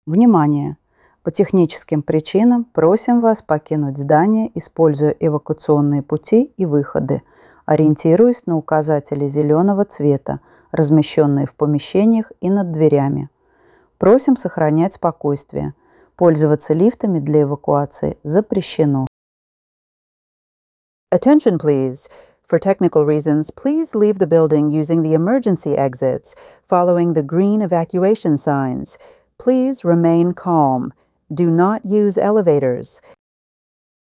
Внимание! По техническим причинам просим вас покинуть здание, используя эвакуационные пути и выходы, ориентируясь на указатели зеленого цвета, размещенные в помещениях и над дверями. Просим сохранять спокойствие. Пользоваться лифтами для эвакуации запрещено. Attention, please. For technical reasons, please leave the building using the emergency exits, following the green evacuation signs. Please remain calm. Do not use elevators.